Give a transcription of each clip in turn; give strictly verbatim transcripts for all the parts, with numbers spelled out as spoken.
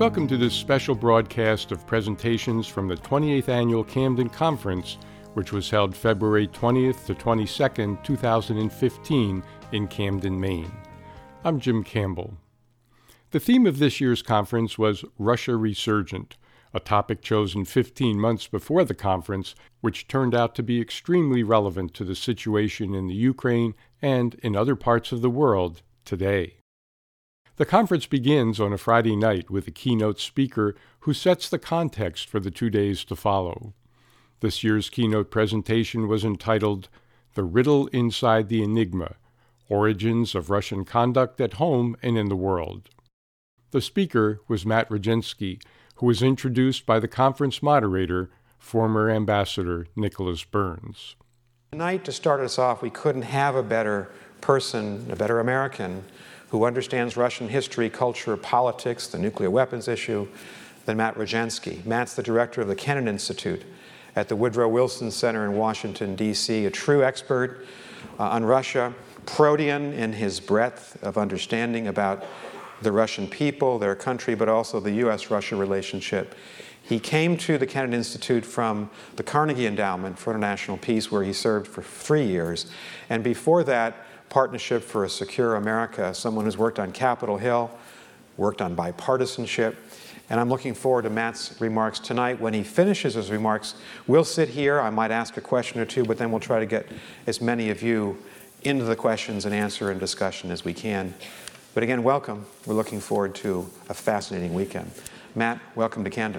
Welcome to this special broadcast of presentations from the twenty-eighth Annual Camden Conference, which was held February twentieth to twenty-second, two thousand fifteen in Camden, Maine. I'm Jim Campbell. The theme of this year's conference was Russia Resurgent, a topic chosen fifteen months before the conference, which turned out to be extremely relevant to the situation in the Ukraine and in other parts of the world today. The conference begins on a Friday night with a keynote speaker who sets the context for the two days to follow. This year's keynote presentation was entitled The Riddle Inside the Enigma: Origins of Russian Conduct at Home and in the World. The speaker was Matt Rogensky, who was introduced by the conference moderator, former Ambassador Nicholas Burns. Tonight, to start us off, we couldn't have a better person, a better American, who understands Russian history, culture, politics, the nuclear weapons issue, than Matt Rogensky. Matt's the director of the Kennan Institute at the Woodrow Wilson Center in Washington, D C, a true expert uh, on Russia, protean in his breadth of understanding about the Russian people, their country, but also the U S Russia relationship. He came to the Kennan Institute from the Carnegie Endowment for International Peace, where he served for three years. And before that, Partnership for a Secure America, someone who's worked on Capitol Hill, worked on bipartisanship. And I'm looking forward to Matt's remarks tonight. When he finishes his remarks, we'll sit here. I might ask a question or two, but then we'll try to get as many of you into the questions and answer and discussion as we can. But again, welcome. We're looking forward to a fascinating weekend. Matt, welcome to Camden.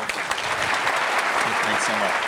Thanks so much.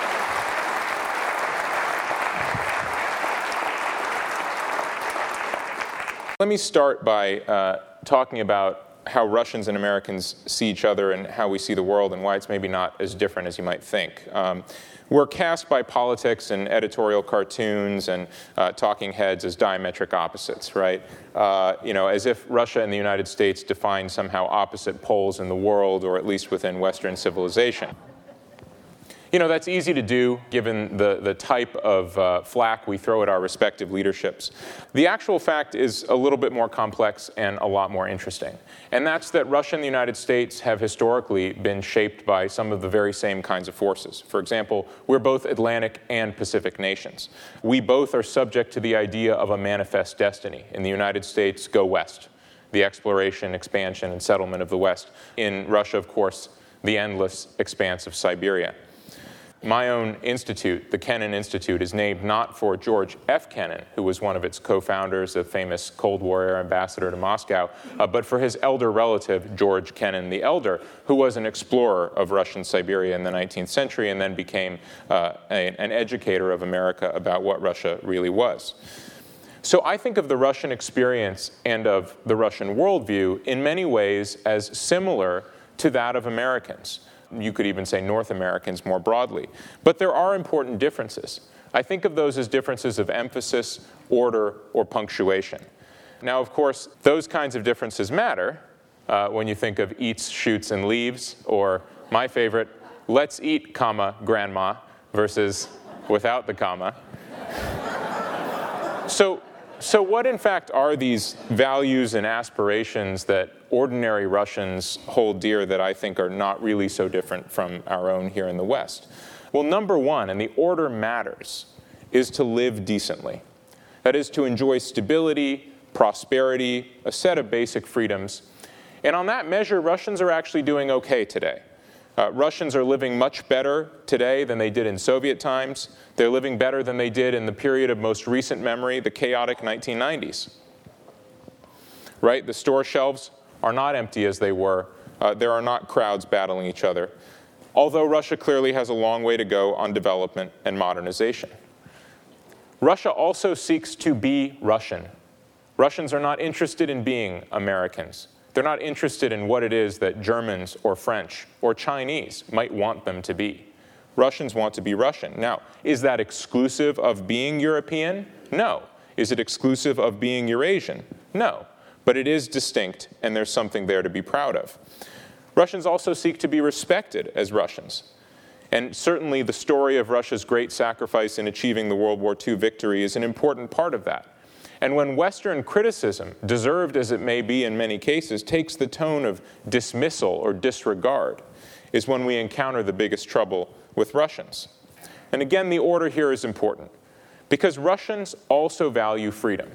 Let me start by uh, talking about how Russians and Americans see each other and how we see the world and why it's maybe not as different as you might think. Um, we're cast by politics and editorial cartoons and uh, talking heads as diametric opposites, right? Uh, you know, as if Russia and the United States define somehow opposite poles in the world, or at least within Western civilization. You know, that's easy to do given the, the type of uh, flack we throw at our respective leaderships. The actual fact is a little bit more complex and a lot more interesting. And that's that Russia and the United States have historically been shaped by some of the very same kinds of forces. For example, we're both Atlantic and Pacific nations. We both are subject to the idea of a manifest destiny. In the United States, go west. The exploration, expansion, and settlement of the West. In Russia, of course, the endless expanse of Siberia. My own institute, the Kennan Institute, is named not for George F. Kennan, who was one of its co-founders, a famous Cold War era ambassador to Moscow, uh, but for his elder relative, George Kennan the Elder, who was an explorer of Russian Siberia in the nineteenth century and then became uh, a, an educator of America about what Russia really was. So I think of the Russian experience and of the Russian worldview in many ways as similar to that of Americans. You could even say North Americans more broadly. But there are important differences. I think of those as differences of emphasis, order, or punctuation. Now, of course, those kinds of differences matter uh, when you think of eats, shoots, and leaves, or my favorite, let's eat, comma, grandma, versus without the comma. So, so what, in fact, are these values and aspirations that ordinary Russians hold dear that I think are not really so different from our own here in the West? Well, number one, and the order matters, is to live decently. That is, to enjoy stability, prosperity, a set of basic freedoms. And on that measure, Russians are actually doing okay today. Uh, Russians are living much better today than they did in Soviet times. They're living better than they did in the period of most recent memory, the chaotic nineteen nineties. Right? The store shelves are not empty as they were. Uh, there are not crowds battling each other. Although Russia clearly has a long way to go on development and modernization. Russia also seeks to be Russian. Russians are not interested in being Americans. They're not interested in what it is that Germans or French or Chinese might want them to be. Russians want to be Russian. Now, is that exclusive of being European? No. Is it exclusive of being Eurasian? No. But it is distinct, and there's something there to be proud of. Russians also seek to be respected as Russians. And certainly the story of Russia's great sacrifice in achieving the World War Two victory is an important part of that. And when Western criticism, deserved as it may be in many cases, takes the tone of dismissal or disregard, is when we encounter the biggest trouble with Russians. And again, the order here is important, because Russians also value freedom.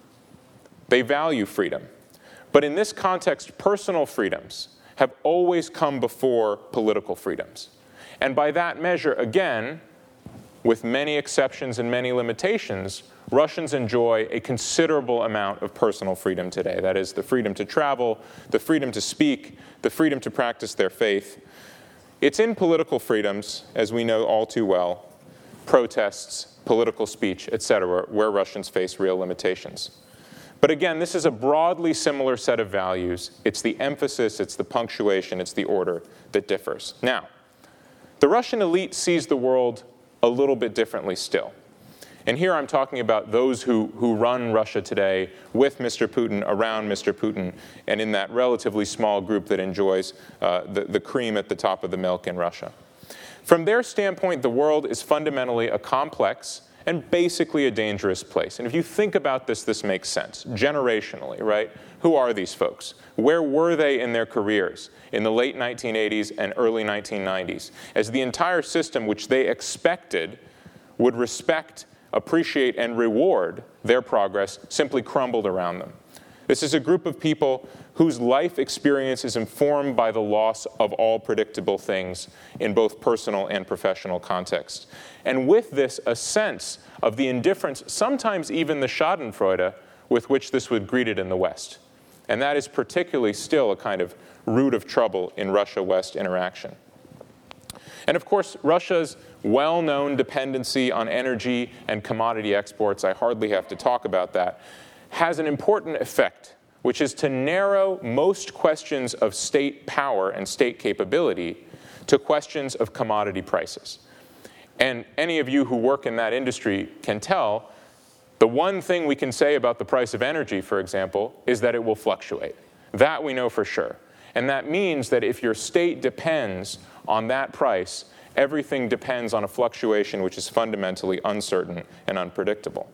They value freedom. But in this context, personal freedoms have always come before political freedoms. And by that measure, again, with many exceptions and many limitations, Russians enjoy a considerable amount of personal freedom today. That is, the freedom to travel, the freedom to speak, the freedom to practice their faith. It's in political freedoms, as we know all too well, protests, political speech, et cetera, where Russians face real limitations. But again, this is a broadly similar set of values. It's the emphasis, it's the punctuation, it's the order that differs. Now, the Russian elite sees the world a little bit differently still. And here I'm talking about those who, who run Russia today with Mister Putin, around Mister Putin, and in that relatively small group that enjoys uh, the, the cream at the top of the milk in Russia. From their standpoint, the world is fundamentally a complex and basically a dangerous place. And if you think about this, this makes sense, generationally, right? Who are these folks? Where were they in their careers in the late nineteen eighties and early nineteen nineties, as the entire system, which they expected would respect, appreciate, and reward their progress, simply crumbled around them? This is a group of people whose life experience is informed by the loss of all predictable things in both personal and professional contexts. And with this, a sense of the indifference, sometimes even the schadenfreude, with which this was greeted in the West. And that is particularly still a kind of root of trouble in Russia-West interaction. And of course, Russia's well-known dependency on energy and commodity exports, I hardly have to talk about that, has an important effect, which is to narrow most questions of state power and state capability to questions of commodity prices. And any of you who work in that industry can tell, the one thing we can say about the price of energy, for example, is that it will fluctuate. That we know for sure. And that means that if your state depends on that price, everything depends on a fluctuation which is fundamentally uncertain and unpredictable.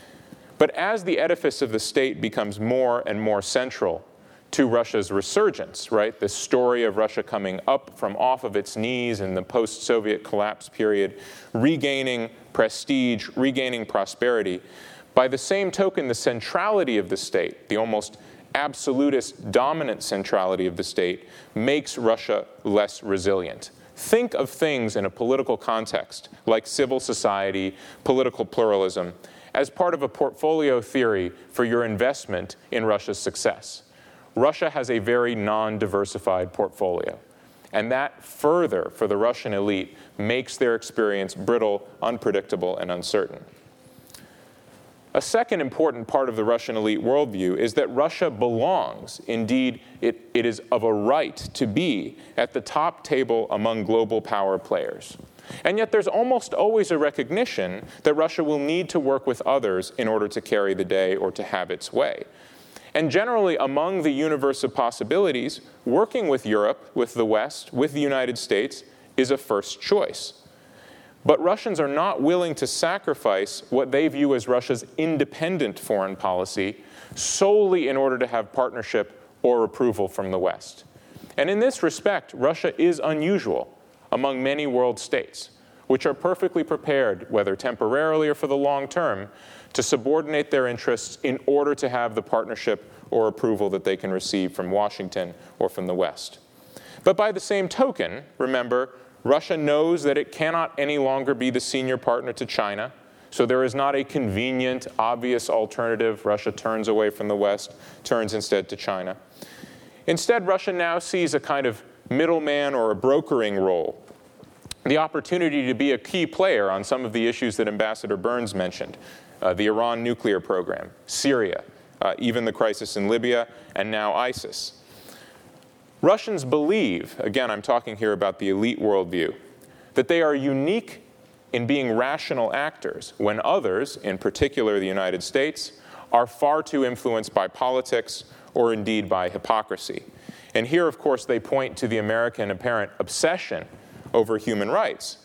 But as the edifice of the state becomes more and more central to Russia's resurgence, right, this story of Russia coming up from off of its knees in the post-Soviet collapse period, regaining prestige, regaining prosperity, by the same token, the centrality of the state, the almost absolutist dominant centrality of the state, makes Russia less resilient. Think of things in a political context, like civil society, political pluralism, as part of a portfolio theory for your investment in Russia's success. Russia has a very non-diversified portfolio. And that further, for the Russian elite, makes their experience brittle, unpredictable, and uncertain. A second important part of the Russian elite worldview is that Russia belongs, indeed, it, it is of a right to be at the top table among global power players. And yet there's almost always a recognition that Russia will need to work with others in order to carry the day or to have its way. And generally, among the universe of possibilities, working with Europe, with the West, with the United States is a first choice. But Russians are not willing to sacrifice what they view as Russia's independent foreign policy solely in order to have partnership or approval from the West. And in this respect, Russia is unusual among many world states, which are perfectly prepared, whether temporarily or for the long term, to subordinate their interests in order to have the partnership or approval that they can receive from Washington or from the West. But by the same token, remember, Russia knows that it cannot any longer be the senior partner to China, so there is not a convenient, obvious alternative. Russia turns away from the West, turns instead to China. Instead, Russia now sees a kind of middleman or a brokering role, the opportunity to be a key player on some of the issues that Ambassador Burns mentioned, uh, the Iran nuclear program, Syria, uh, even the crisis in Libya, and now ISIS. Russians believe, again, I'm talking here about the elite worldview, that they are unique in being rational actors when others, in particular the United States, are far too influenced by politics or indeed by hypocrisy. And here, of course, they point to the American apparent obsession over human rights.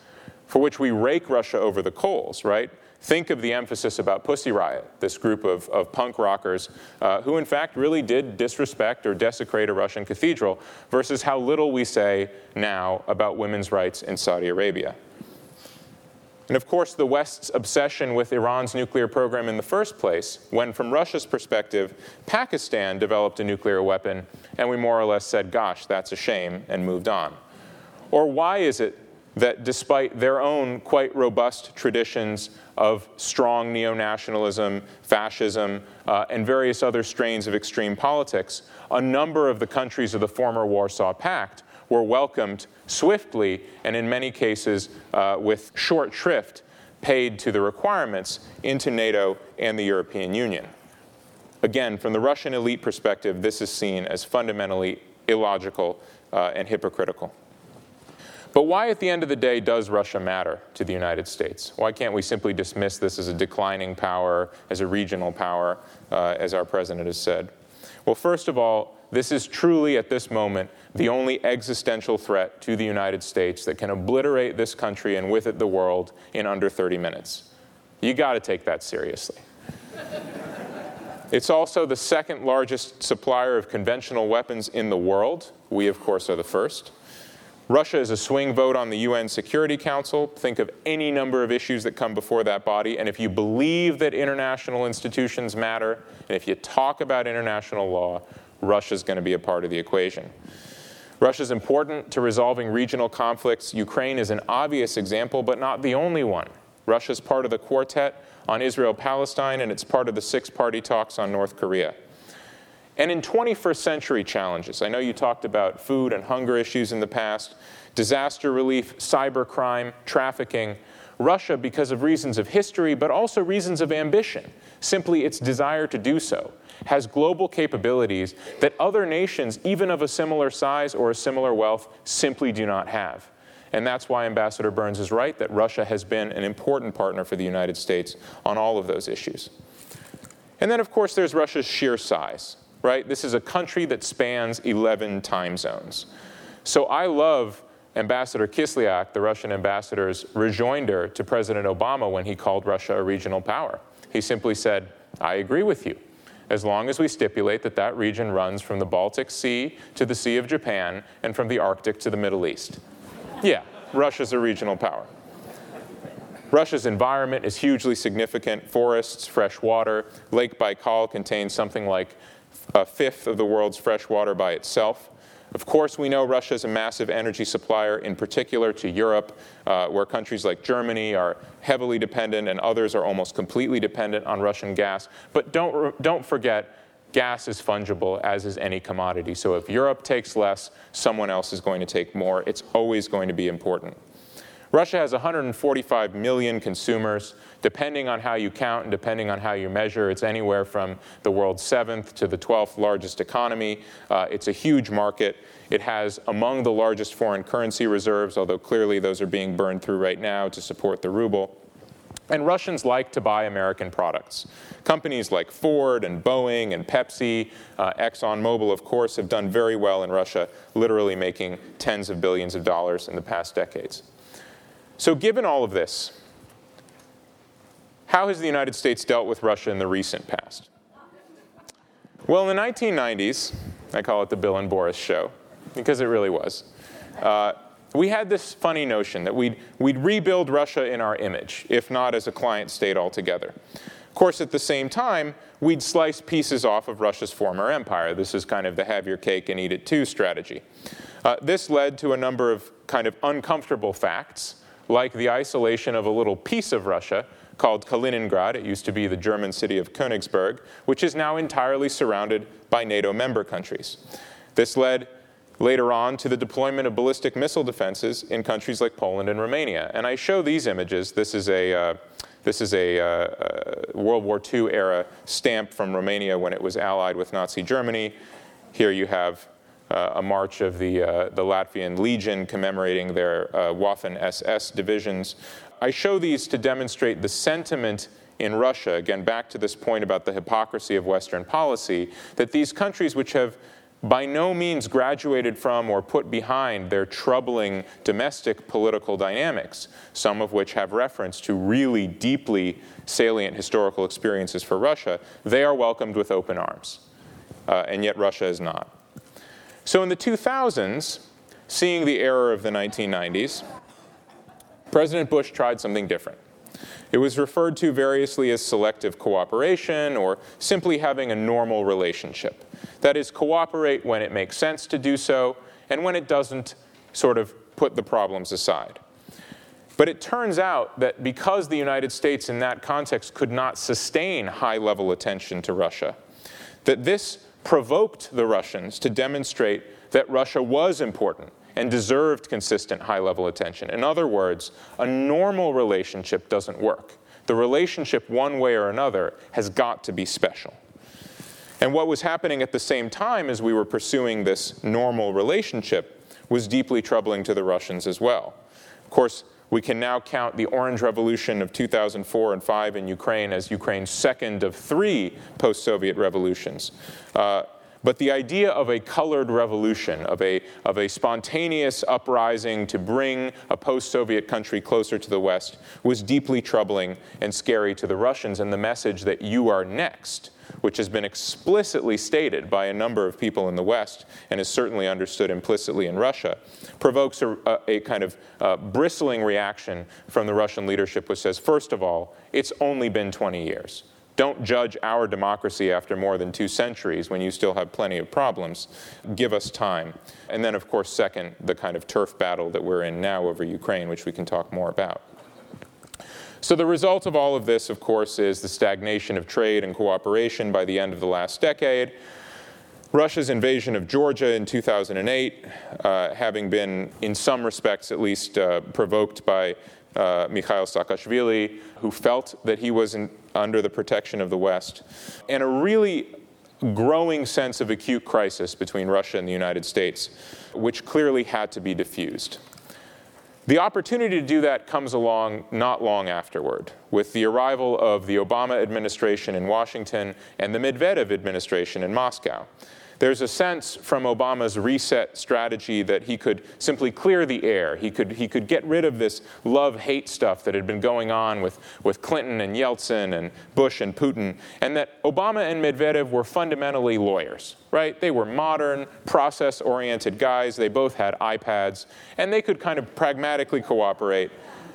for which we rake Russia over the coals, right? Think of the emphasis about Pussy Riot, this group of, of punk rockers uh, who in fact really did disrespect or desecrate a Russian cathedral, versus how little we say now about women's rights in Saudi Arabia. And of course, the West's obsession with Iran's nuclear program in the first place, when from Russia's perspective, Pakistan developed a nuclear weapon, and we more or less said, gosh, that's a shame, and moved on. Or why is it that despite their own quite robust traditions of strong neo-nationalism, fascism, uh, and various other strains of extreme politics, a number of the countries of the former Warsaw Pact were welcomed swiftly, and in many cases uh, with short shrift, paid to the requirements into NATO and the European Union. Again, from the Russian elite perspective, this is seen as fundamentally illogical uh, and hypocritical. But why, at the end of the day, does Russia matter to the United States? Why can't we simply dismiss this as a declining power, as a regional power, uh, as our president has said? Well, first of all, this is truly, at this moment, the only existential threat to the United States that can obliterate this country and with it the world in under thirty minutes. You got to take that seriously. It's also the second largest supplier of conventional weapons in the world. We, of course, are the first. Russia is a swing vote on the U N Security Council. Think of any number of issues that come before that body. And if you believe that international institutions matter, and if you talk about international law, Russia's going to be a part of the equation. Russia's important to resolving regional conflicts. Ukraine is an obvious example, but not the only one. Russia's part of the quartet on Israel-Palestine, and it's part of the six-party talks on North Korea. And in twenty-first century challenges, I know you talked about food and hunger issues in the past, disaster relief, cybercrime, trafficking. Russia, because of reasons of history, but also reasons of ambition, simply its desire to do so, has global capabilities that other nations, even of a similar size or a similar wealth, simply do not have. And that's why Ambassador Burns is right, that Russia has been an important partner for the United States on all of those issues. And then, of course, there's Russia's sheer size. Right? This is a country that spans eleven time zones. So I love Ambassador Kislyak, the Russian ambassador's rejoinder to President Obama when he called Russia a regional power. He simply said, I agree with you, as long as we stipulate that that region runs from the Baltic Sea to the Sea of Japan and from the Arctic to the Middle East. Yeah, Russia's a regional power. Russia's environment is hugely significant. Forests, fresh water. Lake Baikal contains something like a fifth of the world's fresh water by itself. Of course, we know Russia is a massive energy supplier, in particular to Europe, uh, where countries like Germany are heavily dependent and others are almost completely dependent on Russian gas. But don't, don't forget, gas is fungible, as is any commodity. So if Europe takes less, someone else is going to take more. It's always going to be important. Russia has one hundred forty-five million consumers. Depending on how you count and depending on how you measure, it's anywhere from the world's seventh to the twelfth largest economy. Uh, it's a huge market. It has among the largest foreign currency reserves, although clearly those are being burned through right now to support the ruble. And Russians like to buy American products. Companies like Ford and Boeing and Pepsi, uh, ExxonMobil, of course, have done very well in Russia, literally making tens of billions of dollars in the past decades. So given all of this, how has the United States dealt with Russia in the recent past? Well, in the nineteen nineties, I call it the Bill and Boris show, because it really was, uh, we had this funny notion that we'd, we'd rebuild Russia in our image, if not as a client state altogether. Of course, at the same time, we'd slice pieces off of Russia's former empire. This is kind of the have your cake and eat it too strategy. Uh, this led to a number of kind of uncomfortable facts, like the isolation of a little piece of Russia called Kaliningrad. It used to be the German city of Königsberg, which is now entirely surrounded by NATO member countries. This led later on to the deployment of ballistic missile defenses in countries like Poland and Romania. And I show these images. This is a, uh, this is a uh, uh, World War Two era stamp from Romania when it was allied with Nazi Germany. Here you have Uh, a march of the, uh, the Latvian Legion commemorating their uh, Waffen S S divisions. I show these to demonstrate the sentiment in Russia, again, back to this point about the hypocrisy of Western policy, that these countries which have by no means graduated from or put behind their troubling domestic political dynamics, some of which have reference to really deeply salient historical experiences for Russia, they are welcomed with open arms. Uh, and yet Russia is not. So in the two thousands, seeing the error of the nineteen nineties, President Bush tried something different. It was referred to variously as selective cooperation or simply having a normal relationship. That is, cooperate when it makes sense to do so, and when it doesn't, sort of put the problems aside. But it turns out that because the United States in that context could not sustain high-level attention to Russia, that this provoked the Russians to demonstrate that Russia was important and deserved consistent high-level attention. In other words, a normal relationship doesn't work. The relationship, one way or another, has got to be special. And what was happening at the same time as we were pursuing this normal relationship was deeply troubling to the Russians as well. Of course, we can now count the Orange Revolution of two thousand four and five in Ukraine as Ukraine's second of three post-Soviet revolutions. Uh, But the idea of a colored revolution, of a, of a spontaneous uprising to bring a post-Soviet country closer to the West, was deeply troubling and scary to the Russians. And the message that you are next, which has been explicitly stated by a number of people in the West and is certainly understood implicitly in Russia, provokes a, a, a kind of uh, bristling reaction from the Russian leadership, which says, first of all, it's only been twenty years. Don't judge our democracy after more than two centuries when you still have plenty of problems. Give us time. And then, of course, second, the kind of turf battle that we're in now over Ukraine, which we can talk more about. So the result of all of this, of course, is the stagnation of trade and cooperation by the end of the last decade. Russia's invasion of Georgia in two thousand eight, uh, having been, in some respects at least, uh, provoked by Uh, Mikhail Saakashvili, who felt that he was in, under the protection of the West, and a really growing sense of acute crisis between Russia and the United States, which clearly had to be diffused. The opportunity to do that comes along not long afterward, with the arrival of the Obama administration in Washington and the Medvedev administration in Moscow. There's a sense from Obama's reset strategy that he could simply clear the air. He could, he could get rid of this love-hate stuff that had been going on with, with Clinton and Yeltsin and Bush and Putin, and that Obama and Medvedev were fundamentally lawyers, right? They were modern, process-oriented guys. They both had iPads, and they could kind of pragmatically cooperate.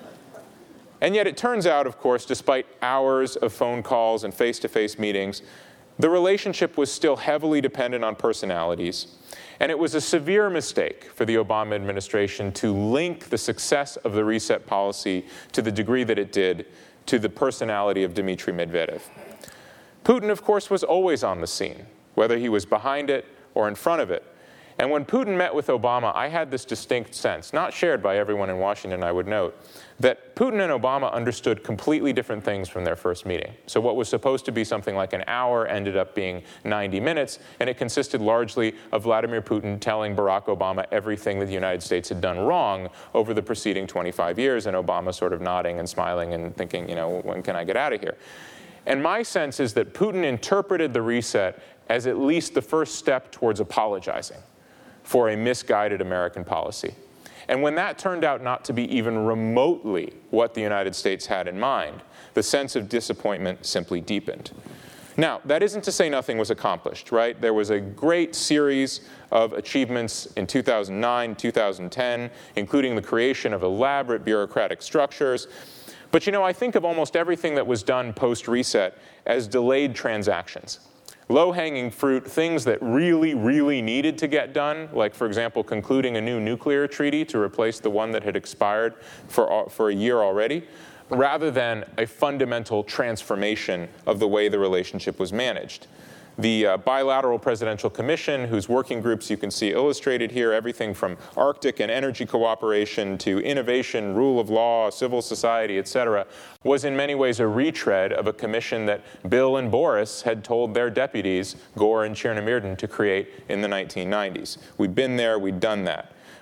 And yet it turns out, of course, despite hours of phone calls and face-to-face meetings, the relationship was still heavily dependent on personalities, and it was a severe mistake for the Obama administration to link the success of the reset policy to the degree that it did to the personality of Dmitry Medvedev. Putin, of course, was always on the scene, whether he was behind it or in front of it. And when Putin met with Obama, I had this distinct sense, not shared by everyone in Washington, I would note, that Putin and Obama understood completely different things from their first meeting. So what was supposed to be something like an hour ended up being ninety minutes, and it consisted largely of Vladimir Putin telling Barack Obama everything that the United States had done wrong over the preceding twenty-five years, and Obama sort of nodding and smiling and thinking, you know, when can I get out of here? And my sense is that Putin interpreted the reset as at least the first step towards apologizing for a misguided American policy. And when that turned out not to be even remotely what the United States had in mind, the sense of disappointment simply deepened. Now, that isn't to say nothing was accomplished, right? There was a great series of achievements in two thousand nine, two thousand ten, including the creation of elaborate bureaucratic structures. But, you know, I think of almost everything that was done post-reset as delayed transactions. Low-hanging fruit, things that really, really needed to get done, like, for example, concluding a new nuclear treaty to replace the one that had expired for, for a year already, rather than a fundamental transformation of the way the relationship was managed. The uh, Bilateral Presidential Commission, whose working groups you can see illustrated here, everything from Arctic and energy cooperation to innovation, rule of law, civil society, et cetera, was in many ways a retread of a commission that Bill and Boris had told their deputies, Gore and Chernomyrdin, to create in the nineteen nineties. We'd been there, we'd done that.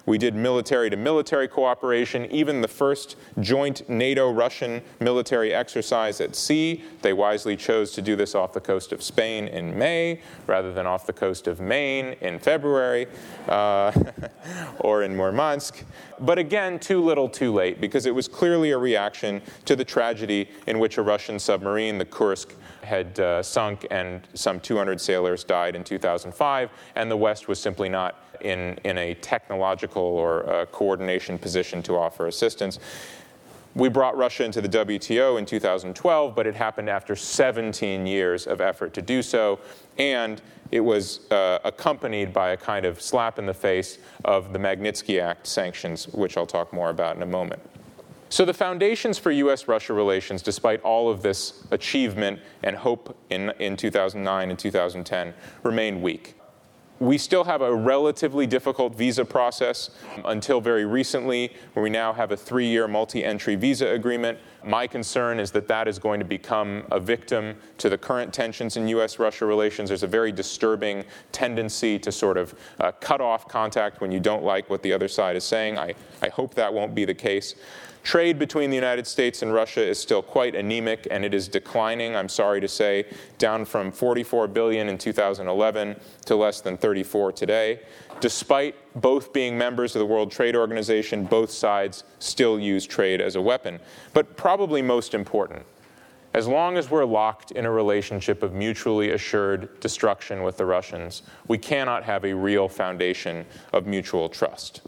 We did military-to-military cooperation, even the first joint NATO-Russian military exercise at sea. They wisely chose to do this off the coast of Spain in May, rather than off the coast of Maine in February, uh, or in Murmansk. But again, too little, too late, because it was clearly a reaction to the tragedy in which a Russian submarine, the Kursk, had uh, sunk and some two hundred sailors died in two thousand five, and the West was simply not in, in a technological or uh, coordination position to offer assistance. We brought Russia into the W T O in two thousand twelve, but it happened after seventeen years of effort to do so, and it was uh, accompanied by a kind of slap in the face of the Magnitsky Act sanctions, which I'll talk more about in a moment. So the foundations for U S Russia relations, despite all of this achievement and hope in, in two thousand nine and two thousand ten, remain weak. We still have a relatively difficult visa process until very recently, where we now have a three-year multi-entry visa agreement. My concern is that that is going to become a victim to the current tensions in U S Russia relations. There's a very disturbing tendency to sort of uh, cut off contact when you don't like what the other side is saying. I, I hope that won't be the case. Trade between the United States and Russia is still quite anemic, and it is declining, I'm sorry to say, down from forty-four billion dollars in two thousand eleven to less than thirty-four today. Despite both being members of the World Trade Organization, both sides still use trade as a weapon. But probably most important, as long as we're locked in a relationship of mutually assured destruction with the Russians, we cannot have a real foundation of mutual trust.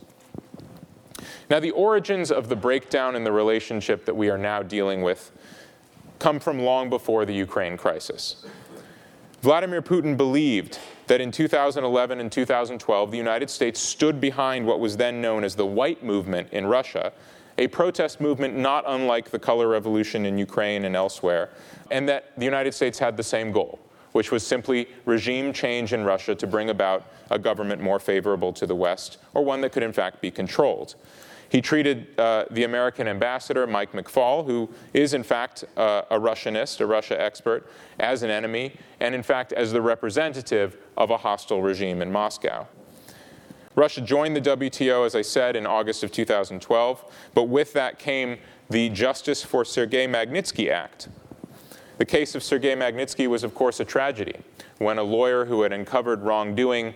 Now, the origins of the breakdown in the relationship that we are now dealing with come from long before the Ukraine crisis. Vladimir Putin believed that in two thousand eleven and two thousand twelve, the United States stood behind what was then known as the White Movement in Russia, a protest movement not unlike the Color Revolution in Ukraine and elsewhere, and that the United States had the same goal, which was simply regime change in Russia to bring about a government more favorable to the West, or one that could in fact be controlled. He treated uh, the American ambassador, Mike McFaul, who is in fact uh, a Russianist, a Russia expert, as an enemy, and in fact as the representative of a hostile regime in Moscow. Russia joined the W T O, as I said, in August of two thousand twelve, but with that came the Justice for Sergei Magnitsky Act. The case of Sergei Magnitsky was, of course, a tragedy, when a lawyer who had uncovered wrongdoing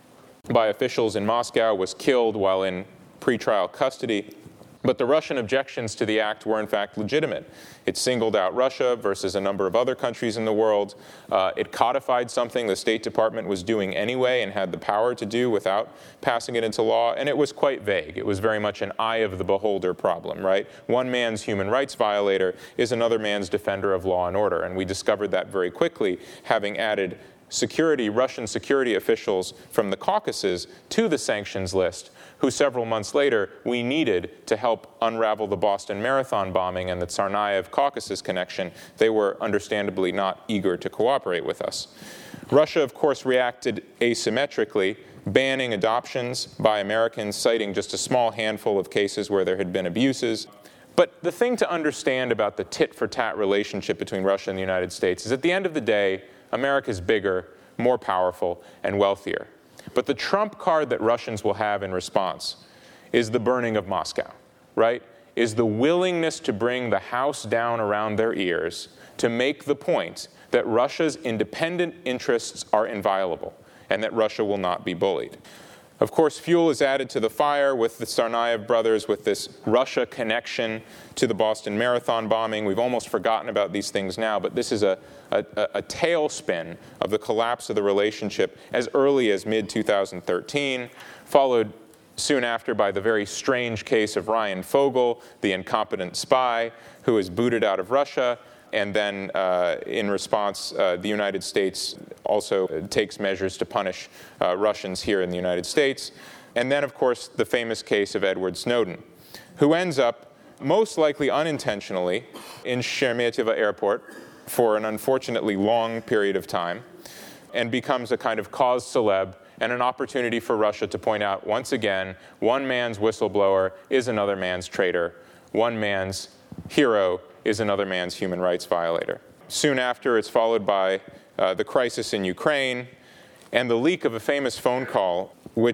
by officials in Moscow was killed while in pretrial custody. But the Russian objections to the act were in fact legitimate. It singled out Russia versus a number of other countries in the world. Uh, it codified something the State Department was doing anyway and had the power to do without passing it into law. And it was quite vague. It was very much an eye of the beholder problem, right? One man's human rights violator is another man's defender of law and order. And we discovered that very quickly, having added security, Russian security officials from the Caucasus to the sanctions list, who several months later we needed to help unravel the Boston Marathon bombing and the Tsarnaev Caucasus connection. They were understandably not eager to cooperate with us. Russia, of course, reacted asymmetrically, banning adoptions by Americans, citing just a small handful of cases where there had been abuses. But the thing to understand about the tit-for-tat relationship between Russia and the United States is, at the end of the day, America is bigger, more powerful, and wealthier. But the trump card that Russians will have in response is the burning of Moscow, right? Is the willingness to bring the house down around their ears to make the point that Russia's independent interests are inviolable and that Russia will not be bullied. Of course, fuel is added to the fire with the Tsarnaev brothers, with this Russia connection to the Boston Marathon bombing. We've almost forgotten about these things now, but this is a, a, a tailspin of the collapse of the relationship as early as mid two thousand thirteen, followed soon after by the very strange case of Ryan Fogel, the incompetent spy who was booted out of Russia. And then, uh, in response, uh, the United States also takes measures to punish uh, Russians here in the United States. And then, of course, the famous case of Edward Snowden, who ends up, most likely unintentionally, in Sheremetyevo Airport for an unfortunately long period of time, and becomes a kind of cause célèbre and an opportunity for Russia to point out, once again, one man's whistleblower is another man's traitor. One man's hero is another man's human rights violator. Soon after, it's followed by uh, the crisis in Ukraine and the leak of a famous phone call, which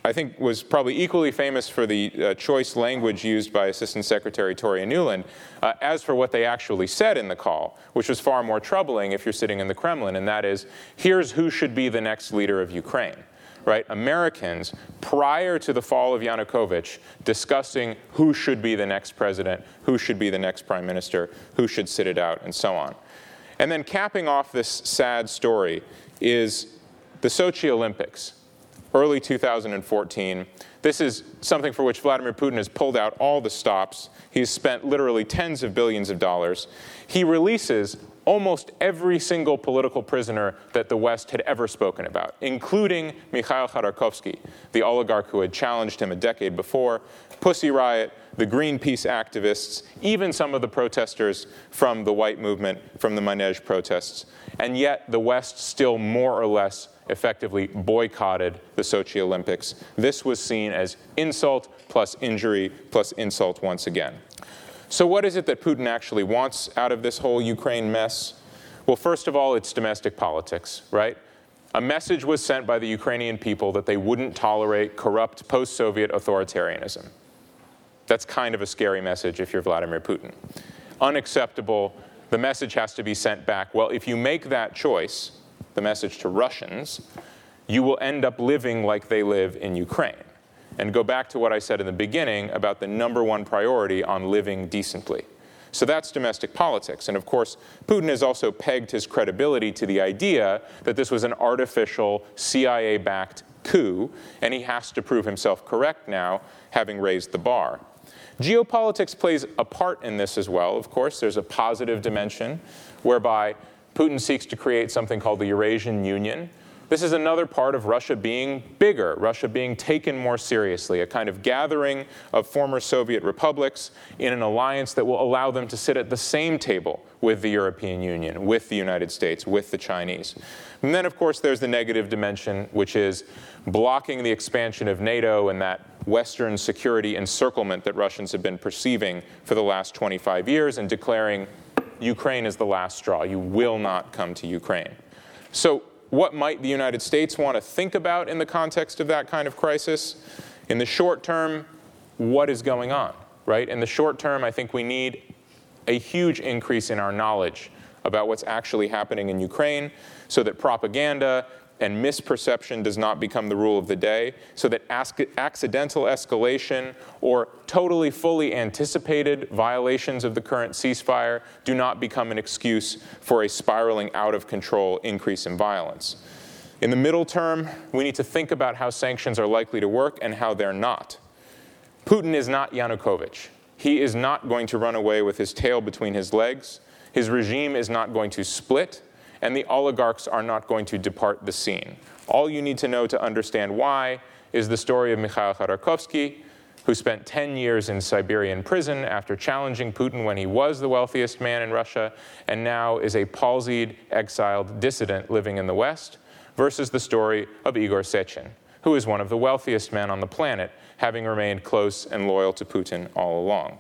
I think was probably equally famous for the uh, choice language used by Assistant Secretary Toria Nuland, uh, as for what they actually said in the call, which was far more troubling if you're sitting in the Kremlin, and that is, here's who should be the next leader of Ukraine. Right? Americans, prior to the fall of Yanukovych, discussing who should be the next president, who should be the next prime minister, who should sit it out, and so on. And then capping off this sad story is the Sochi Olympics, early two thousand fourteen. This is something for which Vladimir Putin has pulled out all the stops. He's spent literally tens of billions of dollars. He releases almost every single political prisoner that the West had ever spoken about, including Mikhail Khodorkovsky, the oligarch who had challenged him a decade before, Pussy Riot, the Greenpeace activists, even some of the protesters from the White Movement, from the Manej protests. And yet the West still more or less effectively boycotted the Sochi Olympics. This was seen as insult plus injury plus insult once again. So what is it that Putin actually wants out of this whole Ukraine mess? Well, first of all, it's domestic politics, right? A message was sent by the Ukrainian people that they wouldn't tolerate corrupt post-Soviet authoritarianism. That's kind of a scary message if you're Vladimir Putin. Unacceptable. The message has to be sent back. Well, if you make that choice, the message to Russians, you will end up living like they live in Ukraine. And go back to what I said in the beginning about the number one priority on living decently. So that's domestic politics. And of course, Putin has also pegged his credibility to the idea that this was an artificial C I A-backed coup, and he has to prove himself correct now, having raised the bar. Geopolitics plays a part in this as well, of course. There's a positive dimension whereby Putin seeks to create something called the Eurasian Union. This is another part of Russia being bigger, Russia being taken more seriously, a kind of gathering of former Soviet republics in an alliance that will allow them to sit at the same table with the European Union, with the United States, with the Chinese. And then, of course, there's the negative dimension, which is blocking the expansion of NATO and that Western security encirclement that Russians have been perceiving for the last twenty-five years and declaring Ukraine is the last straw. You will not come to Ukraine. So what might the United States want to think about in the context of that kind of crisis? In the short term, what is going on, right? In the short term, I think we need a huge increase in our knowledge about what's actually happening in Ukraine so that propaganda and misperception does not become the rule of the day, so that accidental escalation or totally fully anticipated violations of the current ceasefire do not become an excuse for a spiraling out of control increase in violence. In the middle term, we need to think about how sanctions are likely to work and how they're not. Putin is not Yanukovych. He is not going to run away with his tail between his legs. His regime is not going to split, and the oligarchs are not going to depart the scene. All you need to know to understand why is the story of Mikhail Khodorkovsky, who spent ten years in Siberian prison after challenging Putin when he was the wealthiest man in Russia, and now is a palsied, exiled dissident living in the West, versus the story of Igor Sechin, who is one of the wealthiest men on the planet, having remained close and loyal to Putin all along.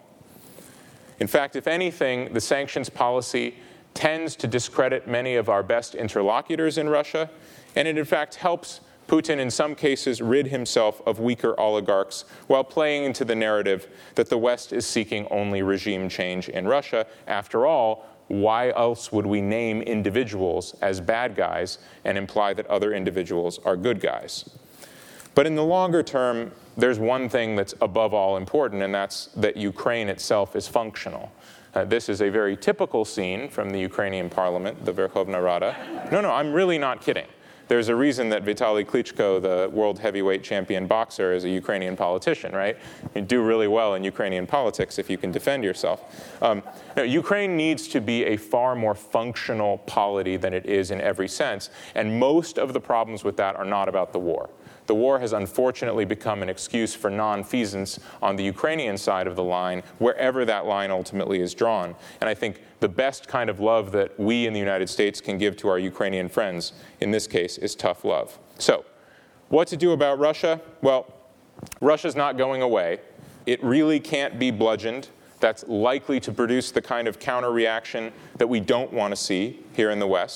In fact, if anything, the sanctions policy tends to discredit many of our best interlocutors in Russia, and it in fact helps Putin in some cases rid himself of weaker oligarchs while playing into the narrative that the West is seeking only regime change in Russia. After all, why else would we name individuals as bad guys and imply that other individuals are good guys? But in the longer term, there's one thing that's above all important, and that's that Ukraine itself is functional. Uh, this is a very typical scene from the Ukrainian parliament, the Verkhovna Rada. No, no, I'm really not kidding. There's a reason that Vitaly Klitschko, the world heavyweight champion boxer, is a Ukrainian politician, right? You do really well in Ukrainian politics if you can defend yourself. Um, no, Ukraine needs to be a far more functional polity than it is in every sense, and most of the problems with that are not about the war. The war has unfortunately become an excuse for nonfeasance on the Ukrainian side of the line, wherever that line ultimately is drawn. And I think the best kind of love that we in the United States can give to our Ukrainian friends, in this case, is tough love. So, what to do about Russia? Well, Russia's not going away. It really can't be bludgeoned. That's likely to produce the kind of counter-reaction that we don't want to see here in the West.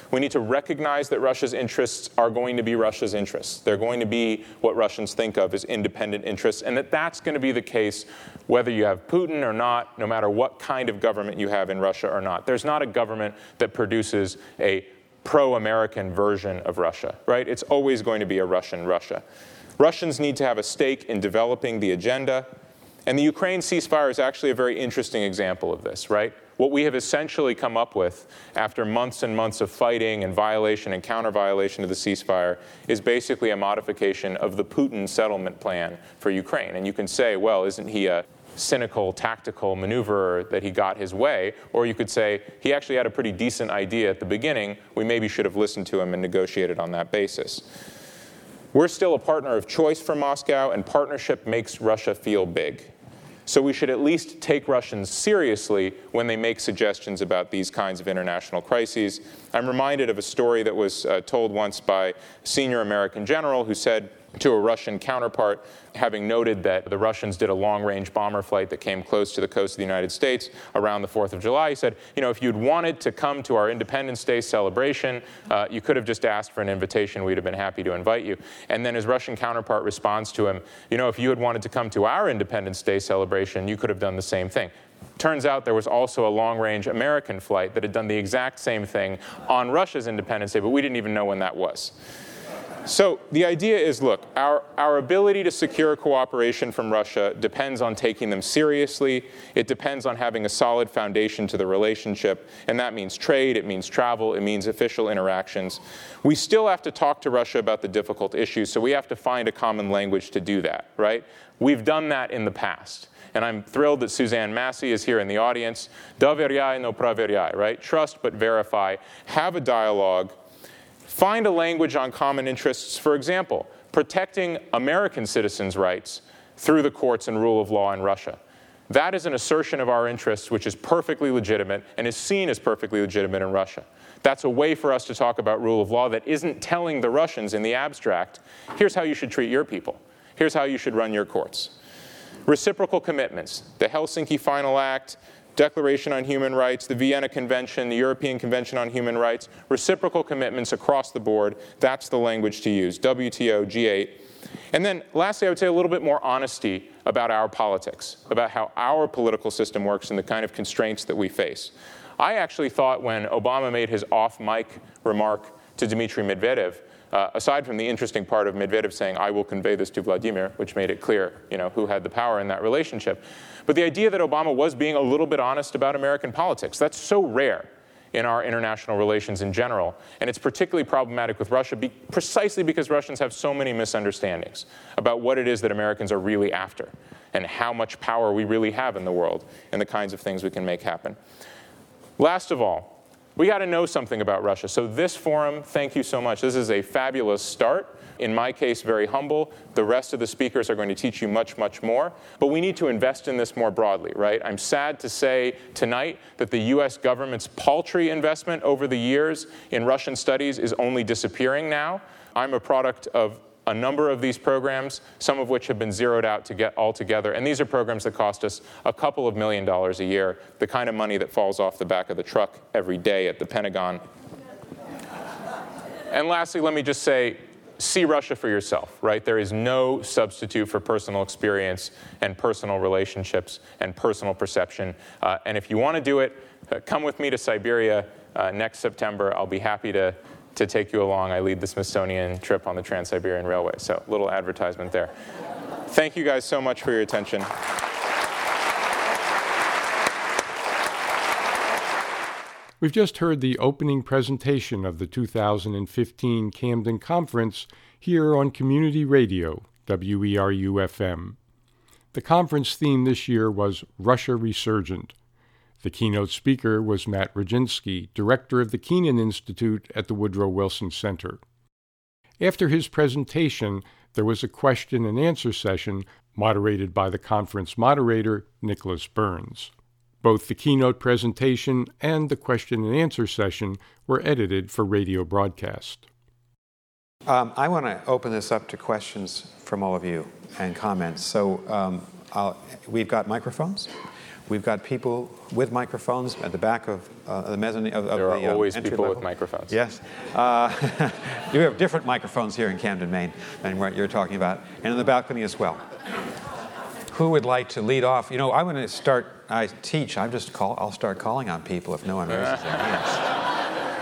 We need to recognize that Russia's interests are going to be Russia's interests. They're going to be what Russians think of as independent interests, and that that's going to be the case whether you have Putin or not, no matter what kind of government you have in Russia or not. There's not a government that produces a pro-American version of Russia, right? It's always going to be a Russian Russia. Russians need to have a stake in developing the agenda, and the Ukraine ceasefire is actually a very interesting example of this, right? What we have essentially come up with after months and months of fighting and violation and counter-violation of the ceasefire is basically a modification of the Putin settlement plan for Ukraine. And you can say, well, isn't he a cynical, tactical maneuverer that he got his way? Or you could say, he actually had a pretty decent idea at the beginning. We maybe should have listened to him and negotiated on that basis. We're still a partner of choice for Moscow, and partnership makes Russia feel big. So we should at least take Russians seriously when they make suggestions about these kinds of international crises. I'm reminded of a story that was uh, told once by a senior American general who said to a Russian counterpart, having noted that the Russians did a long-range bomber flight that came close to the coast of the United States around the fourth of July, he said, you know, if you'd wanted to come to our Independence Day celebration, uh, you could have just asked for an invitation. We'd have been happy to invite you. And then his Russian counterpart responds to him, you know, if you had wanted to come to our Independence Day celebration, you could have done the same thing. Turns out there was also a long-range American flight that had done the exact same thing on Russia's Independence Day, but we didn't even know when that was. So the idea is, look, our, our ability to secure cooperation from Russia depends on taking them seriously. It depends on having a solid foundation to the relationship, and that means trade, it means travel, it means official interactions. We still have to talk to Russia about the difficult issues, so we have to find a common language to do that, right? We've done that in the past. And I'm thrilled that Suzanne Massey is here in the audience. Doveryai no proveryai, right? Trust but verify. Have a dialogue. Find a language on common interests, for example, protecting American citizens' rights through the courts and rule of law in Russia. That is an assertion of our interests which is perfectly legitimate and is seen as perfectly legitimate in Russia. That's a way for us to talk about rule of law that isn't telling the Russians in the abstract, here's how you should treat your people. Here's how you should run your courts. Reciprocal commitments, the Helsinki Final Act, Declaration on Human Rights, the Vienna Convention, the European Convention on Human Rights, reciprocal commitments across the board, that's the language to use, W T O, G eight. And then lastly, I would say a little bit more honesty about our politics, about how our political system works and the kind of constraints that we face. I actually thought when Obama made his off-mic remark to Dmitry Medvedev, Uh, aside from the interesting part of Medvedev saying, I will convey this to Vladimir, which made it clear, you know, who had the power in that relationship. But the idea that Obama was being a little bit honest about American politics, that's so rare in our international relations in general. And it's particularly problematic with Russia be- precisely because Russians have so many misunderstandings about what it is that Americans are really after and how much power we really have in the world and the kinds of things we can make happen. Last of all, we got to know something about Russia. So this forum, thank you so much. This is a fabulous start. In my case, very humble. The rest of the speakers are going to teach you much, much more. But we need to invest in this more broadly, right? I'm sad to say tonight that the U S government's paltry investment over the years in Russian studies is only disappearing now. I'm a product of a number of these programs, some of which have been zeroed out to get all together. And these are programs that cost us a couple of million dollars a year, the kind of money that falls off the back of the truck every day at the Pentagon. And lastly, let me just say, see Russia for yourself, right? There is no substitute for personal experience and personal relationships and personal perception. Uh, and if you want to do it, uh, come with me to Siberia uh, next September. I'll be happy to to take you along. I lead the Smithsonian trip on the Trans-Siberian Railway. So a little advertisement there. Thank you guys so much for your attention. We've just heard the opening presentation of the two thousand fifteen Camden Conference here on Community Radio, W E R U F M. The conference theme this year was Russia Resurgent. The keynote speaker was Matt Roginski, director of the Kenan Institute at the Woodrow Wilson Center. After his presentation, there was a question and answer session moderated by the conference moderator, Nicholas Burns. Both the keynote presentation and the question and answer session were edited for radio broadcast. Um, I want to open this up to questions from all of you and comments. So um, I'll, we've got microphones. We've got people with microphones at the back of uh, the mezzanine. Of, of there are the, always um, people level. with microphones. Yes. Uh, we have different microphones here in Camden, Maine, than what you're talking about, and in the balcony as well. Who would like to lead off? You know, I'm going to start. I teach. I just call. I'll start calling on people if no one raises their hands.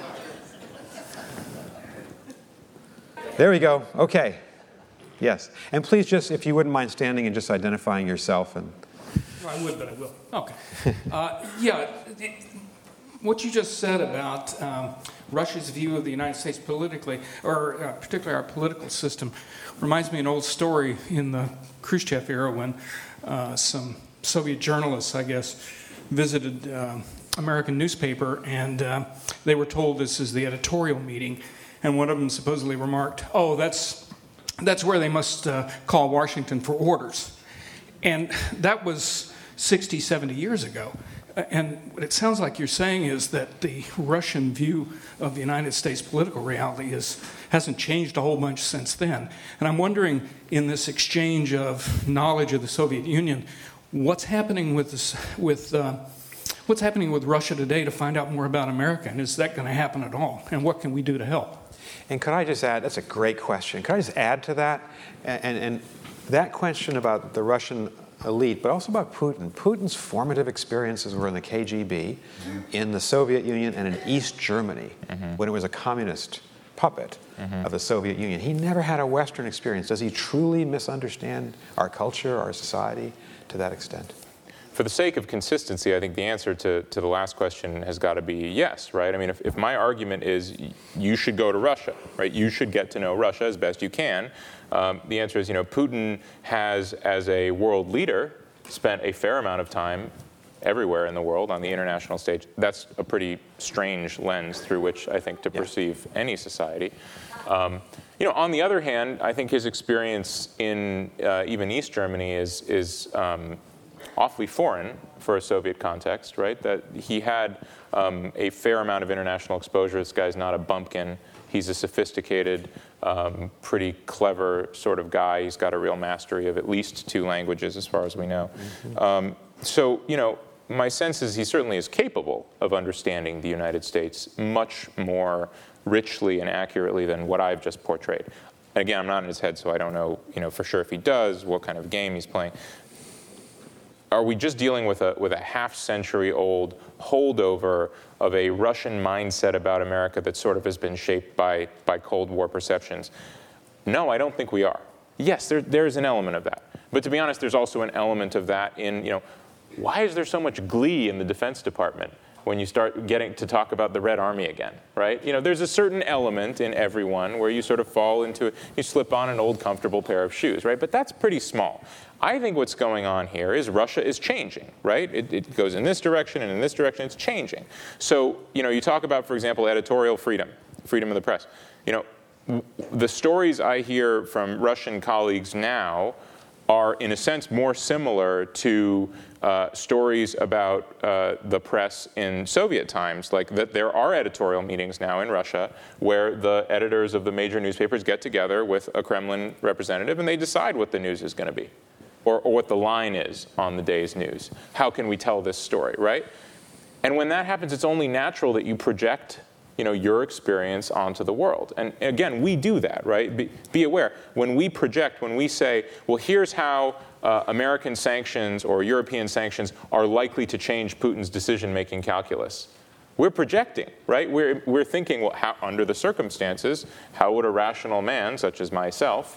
There we go. Okay. Yes. And please, just if you wouldn't mind standing and just identifying yourself and. I would, but I will. Okay. Uh, yeah, it, what you just said about um, Russia's view of the United States politically, or uh, particularly our political system, reminds me of an old story in the Khrushchev era when uh, some Soviet journalists, I guess, visited uh, American newspaper, and uh, they were told this is the editorial meeting, and one of them supposedly remarked, "Oh, that's that's where they must uh, call Washington for orders," and that was sixty, seventy years ago. And what it sounds like you're saying is that the Russian view of the United States political reality is, hasn't changed a whole bunch since then. And I'm wondering, in this exchange of knowledge of the Soviet Union, what's happening with this, with uh, what's happening with Russia today to find out more about America? And is that going to happen at all? And what can we do to help? And could I just add, that's a great question. Could I just add to that? And, and, and that question about the Russian elite, but also about Putin. Putin's formative experiences were in the K G B, mm-hmm. in the Soviet Union, and in East Germany, mm-hmm. when it was a communist puppet mm-hmm. of the Soviet Union. He never had a Western experience. Does he truly misunderstand our culture, our society, to that extent? For the sake of consistency, I think the answer to, to the last question has got to be yes, right? I mean, if, if my argument is you should go to Russia, right? You should get to know Russia as best you can. Um, the answer is, you know, Putin has, as a world leader, spent a fair amount of time everywhere in the world on the international stage. That's a pretty strange lens through which I think to yeah. perceive any society. Um, you know, on the other hand, I think his experience in uh, even East Germany is is um, awfully foreign for a Soviet context, right? That he had um, a fair amount of international exposure. This guy's not a bumpkin. He's a sophisticated, um, pretty clever sort of guy. He's got a real mastery of at least two languages, as far as we know. Mm-hmm. Um, so, you know, my sense is he certainly is capable of understanding the United States much more richly and accurately than what I've just portrayed. Again, I'm not in his head, so I don't know, you know, for sure if he does, what kind of game he's playing. Are we just dealing with a with a half-century-old holdover of a Russian mindset about America that sort of has been shaped by by Cold War perceptions? No, I don't think we are. Yes, there there's an element of that, but to be honest, there's also an element of that in, you know, why is there so much glee in the Defense Department when you start getting to talk about the Red Army again, right? You know, there's a certain element in everyone where you sort of fall into it, you slip on an old comfortable pair of shoes, right? But that's pretty small. I think what's going on here is Russia is changing, right? It, it goes in this direction and in this direction, it's changing. So, you know, you talk about, for example, editorial freedom, freedom of the press. You know, w- the stories I hear from Russian colleagues now are, in a sense, more similar to uh, stories about uh, the press in Soviet times, like that there are editorial meetings now in Russia where the editors of the major newspapers get together with a Kremlin representative and they decide what the news is going to be, or, or what the line is on the day's news. How can we tell this story, right? And when that happens, it's only natural that you project, you know, your experience onto the world. And again, we do that, right? Be, be aware, when we project, when we say, well, here's how uh, American sanctions or European sanctions are likely to change Putin's decision-making calculus, we're projecting, right? We're, we're thinking, well, how, under the circumstances, how would a rational man, such as myself,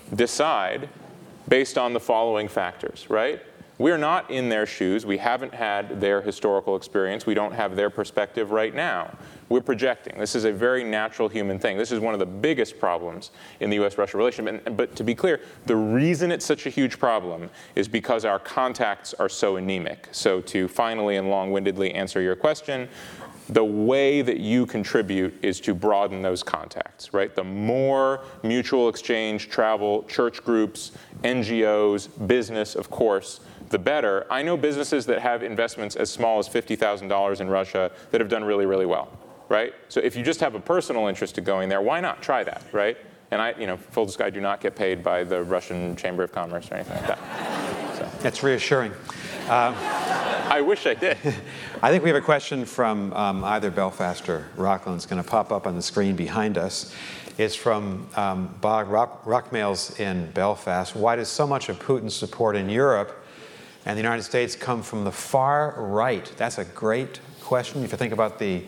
decide based on the following factors, right? We're not in their shoes. We haven't had their historical experience. We don't have their perspective right now. We're projecting. This is a very natural human thing. This is one of the biggest problems in the U S Russia relationship. And, but to be clear, the reason it's such a huge problem is because our contacts are so anemic. So to finally and long-windedly answer your question, the way that you contribute is to broaden those contacts, right? The more mutual exchange, travel, church groups, N G Os, business, of course, the better. I know businesses that have investments as small as fifty thousand dollars in Russia that have done really, really well, right? So if you just have a personal interest in going there, why not try that, right? And I, you know, full disclosure, I do not get paid by the Russian Chamber of Commerce or anything like that. So. That's reassuring. Uh, I wish I did. I think we have a question from um, either Belfast or Rockland. It's going to pop up on the screen behind us. It's from um, Bob Rock, Rockmails in Belfast. Why does so much of Putin's support in Europe and the United States come from the far right? That's a great question. If you think about the,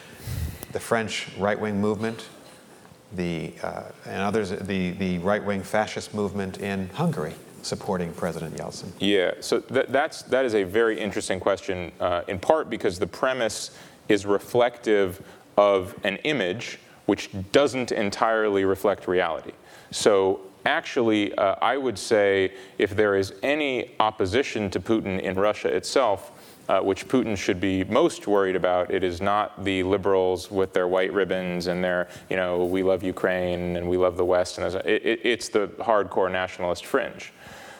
the French right-wing movement, the, uh, and others, the, the right-wing fascist movement in Hungary supporting President Yeltsin. Yeah, so that, that's, that is a very interesting question, uh, in part because the premise is reflective of an image which doesn't entirely reflect reality. So actually, uh, I would say if there is any opposition to Putin in Russia itself, uh, which Putin should be most worried about, it is not the liberals with their white ribbons and their, you know, we love Ukraine and we love the West, and it, it, it's the hardcore nationalist fringe.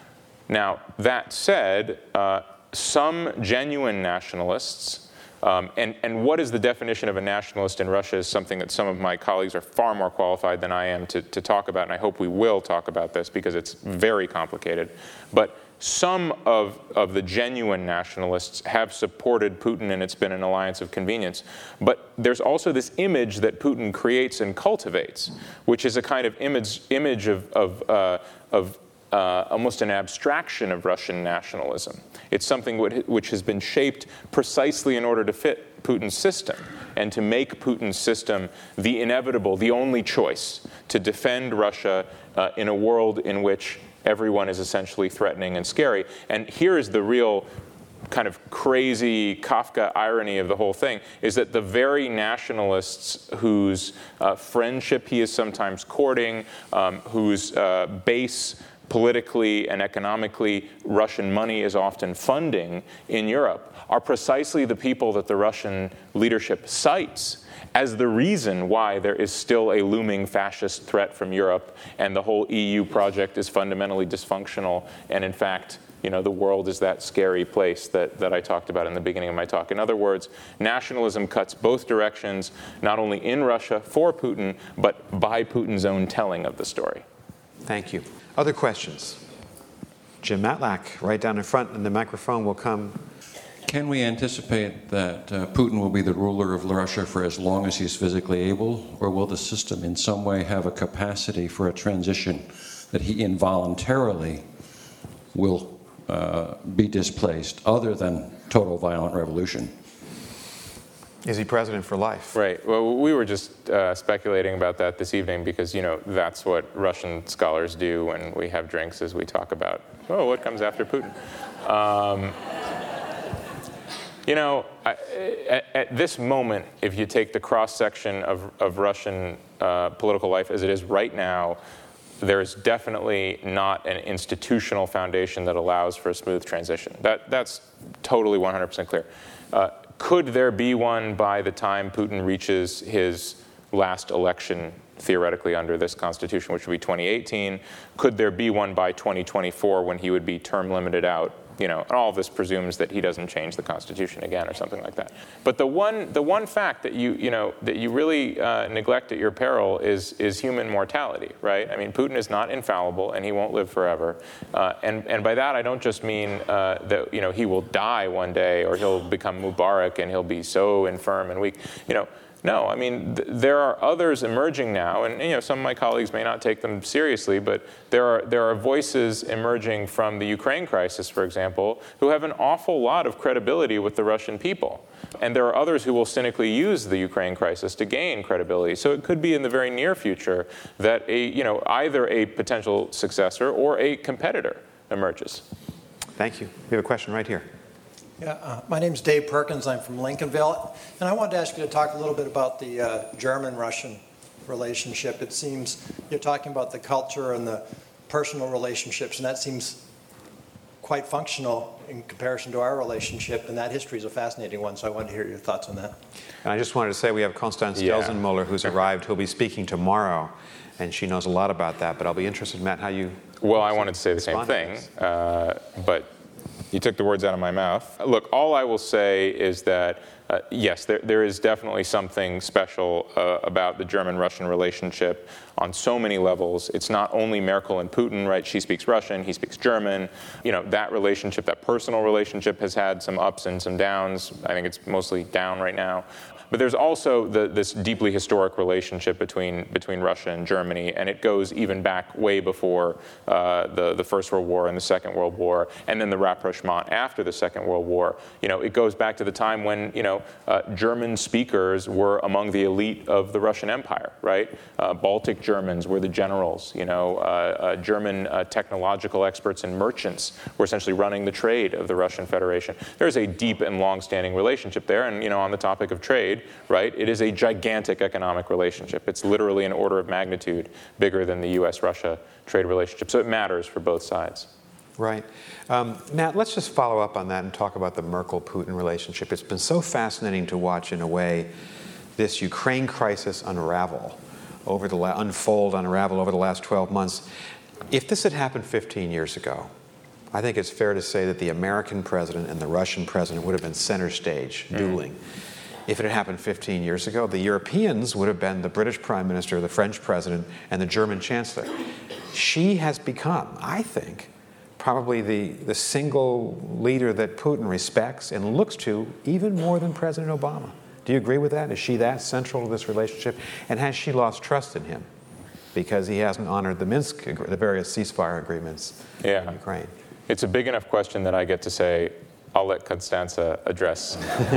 Now, that said, uh, some genuine nationalists, Um, and, and what is the definition of a nationalist in Russia is something that some of my colleagues are far more qualified than I am to, to talk about, and I hope we will talk about this because it's very complicated. But some of, of the genuine nationalists have supported Putin, and it's been an alliance of convenience. But there's also this image that Putin creates and cultivates, which is a kind of image, image of, of, uh, of Uh, almost an abstraction of Russian nationalism. It's something which has been shaped precisely in order to fit Putin's system and to make Putin's system the inevitable, the only choice to defend Russia uh, in a world in which everyone is essentially threatening and scary. And here is the real kind of crazy Kafka irony of the whole thing, is that the very nationalists whose uh, friendship he is sometimes courting, um, whose uh, base politically and economically Russian money is often funding in Europe, are precisely the people that the Russian leadership cites as the reason why there is still a looming fascist threat from Europe and the whole E U project is fundamentally dysfunctional, and in fact, you know, the world is that scary place that, that I talked about in the beginning of my talk. In other words, nationalism cuts both directions, not only in Russia for Putin, but by Putin's own telling of the story. Thank you. Other questions? Jim Matlack, right down in front, and the microphone will come. Can we anticipate that uh, Putin will be the ruler of Russia for as long as he's physically able, or will the system in some way have a capacity for a transition that he involuntarily will uh, be displaced, other than total violent revolution? Is he president for life? Right. Well, we were just uh, speculating about that this evening because, you know, that's what Russian scholars do when we have drinks, as we talk about, oh, what comes after Putin? Um, you know, I, at, at this moment, if you take the cross-section of, of Russian uh, political life as it is right now, there is definitely not an institutional foundation that allows for a smooth transition. That, that's totally one hundred percent clear. Uh, Could there be one by the time Putin reaches his last election, theoretically under this constitution, which would be twenty eighteen? Could there be one by twenty twenty-four when he would be term limited out? You know, and all of this presumes that he doesn't change the constitution again or something like that. But the one, the one fact that you, you know, that you really uh, neglect at your peril is is human mortality, right? I mean, Putin is not infallible, and he won't live forever. Uh, and and by that, I don't just mean uh, that you know he will die one day or he'll become Mubarak and he'll be so infirm and weak. You know. No, I mean, th- there are others emerging now, and you know, some of my colleagues may not take them seriously, but there are there are voices emerging from the Ukraine crisis, for example, who have an awful lot of credibility with the Russian people. And there are others who will cynically use the Ukraine crisis to gain credibility. So it could be in the very near future that a, you know, either a potential successor or a competitor emerges. Thank you. We have a question right here. Yeah, uh, my name's Dave Perkins. I'm from Lincolnville. And I wanted to ask you to talk a little bit about the uh, German-Russian relationship. It seems you're talking about the culture and the personal relationships, and that seems quite functional in comparison to our relationship, and that history is a fascinating one, so I wanted to hear your thoughts on that. And I just wanted to say we have Konstanz Yeah. Delsenmuller, who's arrived, who'll be speaking tomorrow, and she knows a lot about that, but I'll be interested, Matt, how you... Well, I wanted to say the same thing, uh, but You took the words out of my mouth. Look, all I will say is that, uh, yes, there, there is definitely something special uh, about the German-Russian relationship on so many levels. It's not only Merkel and Putin, right? She speaks Russian, he speaks German. You know, that relationship, that personal relationship has had some ups and some downs. I think it's mostly down right now. But there's also the, this deeply historic relationship between between Russia and Germany, and it goes even back way before uh, the the First World War and the Second World War, and then the rapprochement after the Second World War. You know, it goes back to the time when you know uh, German speakers were among the elite of the Russian Empire, right? Uh, Baltic Germans were the generals. You know, uh, uh, German uh, technological experts and merchants were essentially running the trade of the Russian Federation. There's a deep and long-standing relationship there, and you know, on the topic of trade. Right? It is a gigantic economic relationship. It's literally an order of magnitude bigger than the U S Russia trade relationship. So it matters for both sides. Right. Um, Matt, let's just follow up on that and talk about the Merkel-Putin relationship. It's been so fascinating to watch, in a way, this Ukraine crisis unravel, over the la- unfold, unravel over the last twelve months. If this had happened fifteen years ago, I think it's fair to say that the American president and the Russian president would have been center stage, mm. dueling. If it had happened fifteen years ago, the Europeans would have been the British Prime Minister, the French President, and the German Chancellor. She has become, I think, probably the, the single leader that Putin respects and looks to even more than President Obama. Do you agree with that? Is she that central to this relationship? And has she lost trust in him because he hasn't honored the Minsk, the various ceasefire agreements yeah. in Ukraine? It's a big enough question that I get to say, I'll let Constanza address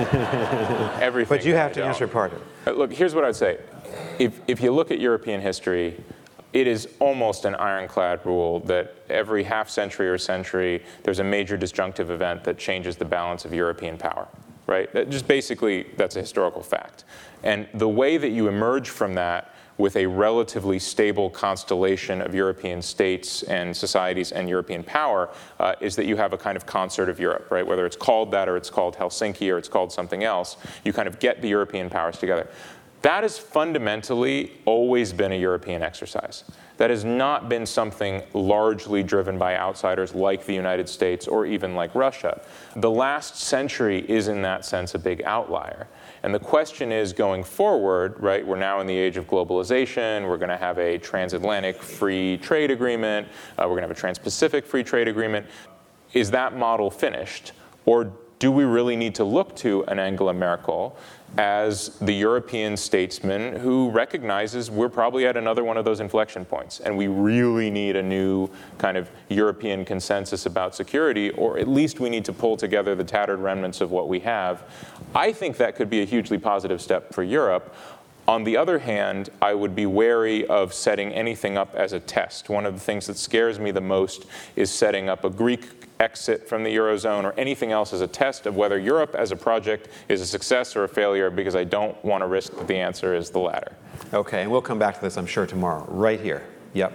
everything. But you have to answer part of it. Look, here's what I'd say. If, if you look at European history, it is almost an ironclad rule that every half century or century, there's a major disjunctive event that changes the balance of European power, right? That just basically, that's a historical fact. And the way that you emerge from that with a relatively stable constellation of European states and societies and European power uh, is that you have a kind of concert of Europe, right? Whether it's called that or it's called Helsinki or it's called something else, you kind of get the European powers together. That has fundamentally always been a European exercise. That has not been something largely driven by outsiders like the United States or even like Russia. The last century is in that sense a big outlier. And the question is, going forward, right, we're now in the age of globalization, we're going to have a transatlantic free trade agreement, uh, we're going to have a trans-Pacific free trade agreement. Is that model finished? Or do we really need to look to an Angela Merkel as the European statesman who recognizes we're probably at another one of those inflection points, and we really need a new kind of European consensus about security, or at least we need to pull together the tattered remnants of what we have? I think that could be a hugely positive step for Europe. On the other hand, I would be wary of setting anything up as a test. One of the things that scares me the most is setting up a Greek exit from the Eurozone or anything else as a test of whether Europe as a project is a success or a failure, because I don't want to risk that the answer is the latter. Okay, and we'll come back to this, I'm sure, tomorrow. Right here. Yep.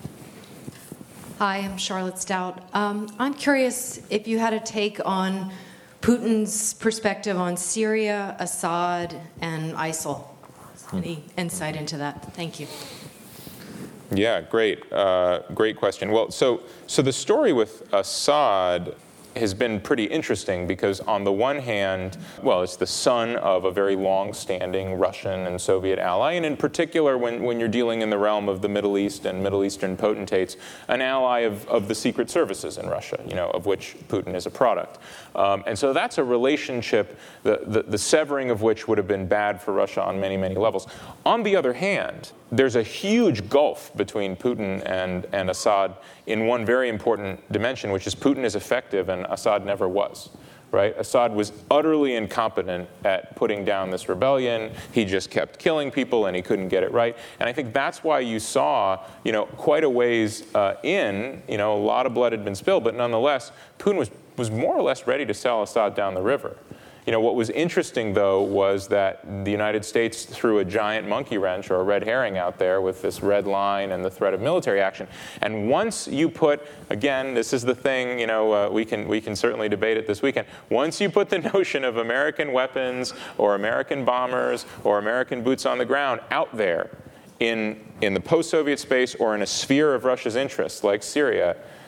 Hi, I'm Charlotte Stout. Um, I'm curious if you had a take on Putin's perspective on Syria, Assad, and ISIL. Any insight into that? Thank you. Yeah, great, uh, great question. Well, so so the story with Assad has been pretty interesting because on the one hand, well, it's the son of a very long-standing Russian and Soviet ally, and in particular, when, when you're dealing in the realm of the Middle East and Middle Eastern potentates, an ally of, of the secret services in Russia, you know, of which Putin is a product. Um, and so that's a relationship, the, the, the severing of which would have been bad for Russia on many, many levels. On the other hand, there's a huge gulf between Putin and, and Assad in one very important dimension, which is Putin is effective and Assad never was, right? Assad was utterly incompetent at putting down this rebellion. He just kept killing people and he couldn't get it right. And I think that's why you saw, you know, quite a ways uh, in, you know, a lot of blood had been spilled, but nonetheless, Putin was, was more or less ready to sell Assad down the river. You know, what was interesting, though, was that the United States threw a giant monkey wrench or a red herring out there with this red line and the threat of military action. And once you put, again, this is the thing, you know, uh, we can we can certainly debate it this weekend. Once you put the notion of American weapons or American bombers or American boots on the ground out there in, in the post-Soviet space or in a sphere of Russia's interests like Syria,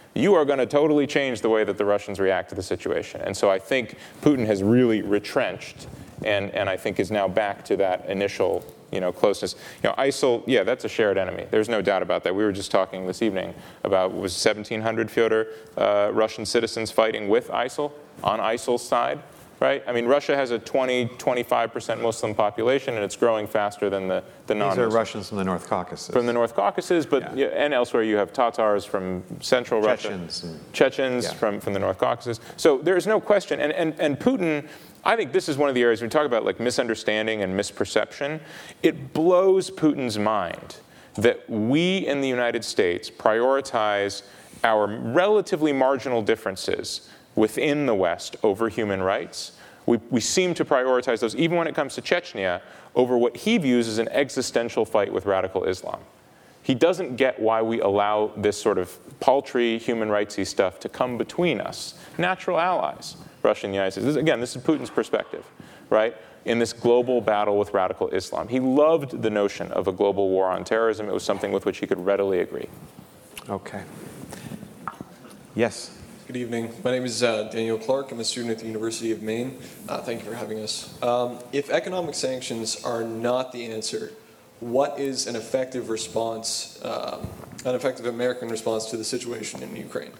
you are going to totally change the way that the Russians react to the situation. And so I think Putin has really retrenched and, and I think is now back to that initial you know, closeness. You know, ISIL, yeah, that's a shared enemy. There's no doubt about that. We were just talking this evening about, was seventeen hundred, Fyodor, uh, Russian citizens fighting with ISIL, on ISIL's side, right? I mean, Russia has a twenty, twenty-five percent Muslim population, and it's growing faster than the, the non-Muslim. These are Russians from the North Caucasus. From the North Caucasus, but yeah. Yeah, and elsewhere you have Tatars from central Chechens Russia. And, Chechens yeah. from, from the North Caucasus. So there's no question. And, and, and Putin, I think this is one of the areas we talk about like misunderstanding and misperception. It blows Putin's mind that we in the United States prioritize our relatively marginal differences within the West over human rights. We, we seem to prioritize those, even when it comes to Chechnya, over what he views as an existential fight with radical Islam. He doesn't get why we allow this sort of paltry human rightsy stuff to come between us, natural allies, Russia and the United States. This, again, this is Putin's perspective, right? In this global battle with radical Islam. He loved the notion of a global war on terrorism. It was something with which he could readily agree. Okay. Yes. Good evening. My name is uh, Daniel Clark. I'm a student at the University of Maine. Uh, thank you for having us. Um, if economic sanctions are not the answer, what is an effective response, um, an effective American response to the situation in Ukraine?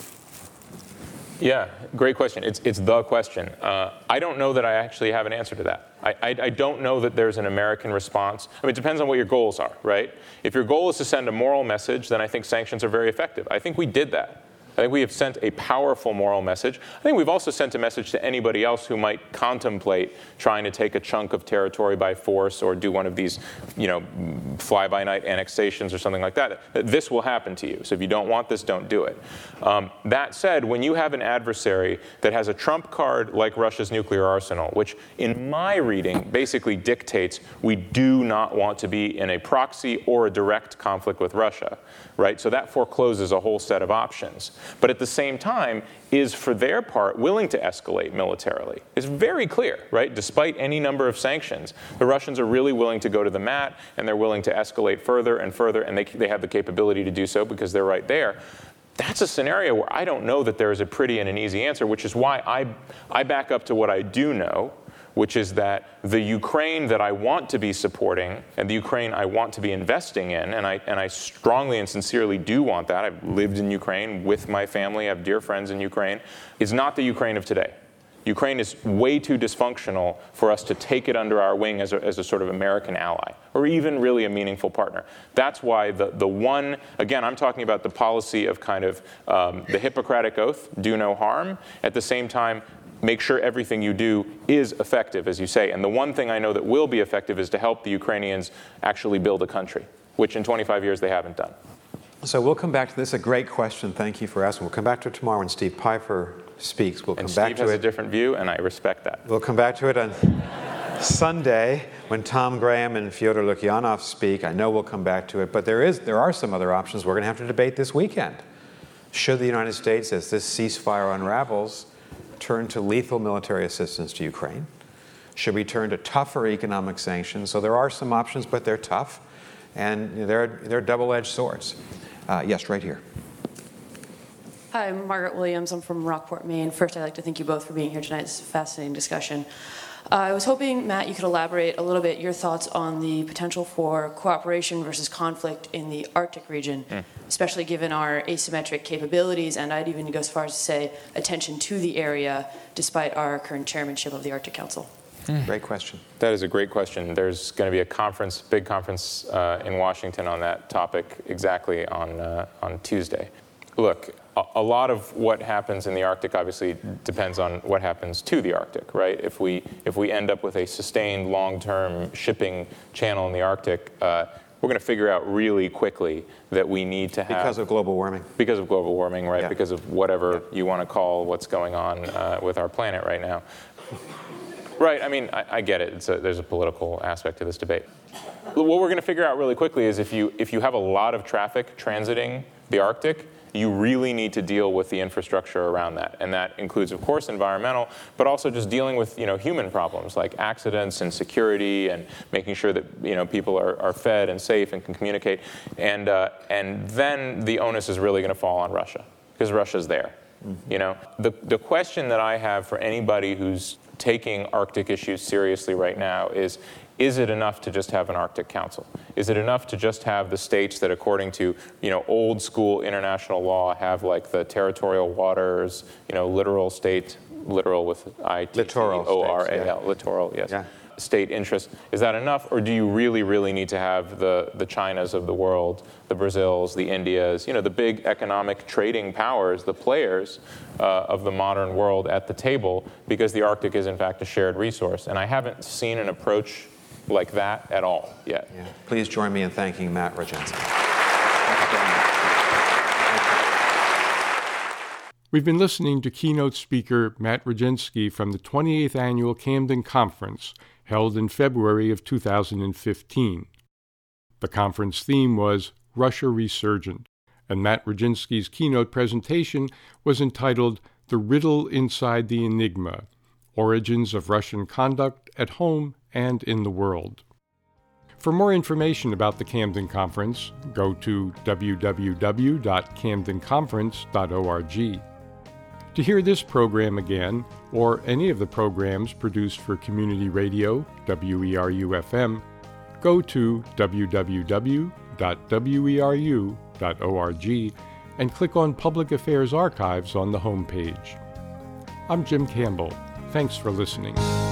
Yeah, great question. It's, it's the question. Uh, I don't know that I actually have an answer to that. I, I, I don't know that there's an American response. I mean, it depends on what your goals are, right? If your goal is to send a moral message, then I think sanctions are very effective. I think we did that. I think we have sent a powerful moral message. I think we've also sent a message to anybody else who might contemplate trying to take a chunk of territory by force or do one of these, you know, fly-by-night annexations or something like that. That this will happen to you. So if you don't want this, don't do it. Um, that said, when you have an adversary that has a trump card like Russia's nuclear arsenal, which in my reading basically dictates we do not want to be in a proxy or a direct conflict with Russia, right? So that forecloses a whole set of options. But at the same time, is for their part willing to escalate militarily. It's very clear, right? Despite any number of sanctions, the Russians are really willing to go to the mat, and they're willing to escalate further and further, and they, they have the capability to do so because they're right there. That's a scenario where I don't know that there is a pretty and an easy answer, which is why I, I back up to what I do know, which is that the Ukraine that I want to be supporting and the Ukraine I want to be investing in, and I, and I strongly and sincerely do want that, I've lived in Ukraine with my family, I have dear friends in Ukraine, is not the Ukraine of today. Ukraine is way too dysfunctional for us to take it under our wing as a, as a sort of American ally, or even really a meaningful partner. That's why the, the one, again, I'm talking about the policy of kind of um, the Hippocratic Oath, do no harm, at the same time, make sure everything you do is effective, as you say. And the one thing I know that will be effective is to help the Ukrainians actually build a country, which in twenty-five years they haven't done. So we'll come back to this. A great question. Thank you for asking. We'll come back to it tomorrow when Steve Pifer speaks. We'll come and back Steve to has it. a different view, and I respect that. We'll come back to it on Sunday when Tom Graham and Fyodor Lukyanov speak. I know we'll come back to it, but there is there are some other options we're going to have to debate this weekend. Should the United States, as this ceasefire unravels, turn to lethal military assistance to Ukraine? Should we turn to tougher economic sanctions? So there are some options, but they're tough, and they're, they're double-edged swords. Uh, yes, right here. Hi, I'm Margaret Williams. I'm from Rockport, Maine. First, I'd like to thank you both for being here tonight. It's a fascinating discussion. Uh, I was hoping, Matt, you could elaborate a little bit your thoughts on the potential for cooperation versus conflict in the Arctic region, mm. especially given our asymmetric capabilities, and I'd even go as far as to say attention to the area, despite our current chairmanship of the Arctic Council. Mm. Great question. That is a great question. There's going to be a conference, big conference uh, in Washington on that topic exactly on uh, on Tuesday. Look, a, a lot of what happens in the Arctic obviously depends on what happens to the Arctic, right? If we if we end up with a sustained long-term shipping channel in the Arctic, uh, we're going to figure out really quickly that we need to have... Because of global warming. Because of global warming, right? Yeah. Because of whatever yeah. you want to call what's going on uh, with our planet right now. Right, I mean, I, I get it. It's a, there's a political aspect to this debate. What we're going to figure out really quickly is if you if you have a lot of traffic transiting the Arctic, you really need to deal with the infrastructure around that. And that includes, of course, environmental, but also just dealing with, you know, human problems like accidents and security and making sure that, you know, people are, are fed and safe and can communicate. And, uh, and then the onus is really going to fall on Russia. because Russia's there. Mm-hmm. You know, the, the question that I have for anybody who's taking Arctic issues seriously right now is, is it enough to just have an Arctic Council? Is it enough to just have the states that, according to, you know, old school international law, have like the territorial waters, you know, littoral state, literal with I T T O R A L, littoral, yes. Yeah. State interest. Is that enough, or do you really, really need to have the, the Chinas of the world, the Brazils, the Indias, you know, the big economic trading powers, the players uh, of the modern world at the table, because the Arctic is in fact a shared resource? And I haven't seen an approach like that at all yet. Yeah. Please join me in thanking Matt Rodzinski. We've been listening to keynote speaker Matt Rodzinski from the twenty-eighth Annual Camden Conference, held in February of two thousand fifteen. The conference theme was Russia Resurgent, and Matt Rodzinski's keynote presentation was entitled The Riddle Inside the Enigma: Origins of Russian Conduct at Home and in the World. For more information about the Camden Conference, go to w w w dot camden conference dot org. To hear this program again, or any of the programs produced for Community Radio, W E R U F M, go to w w w dot w e r u dot org and click on Public Affairs Archives on the homepage. I'm Jim Campbell. Thanks for listening.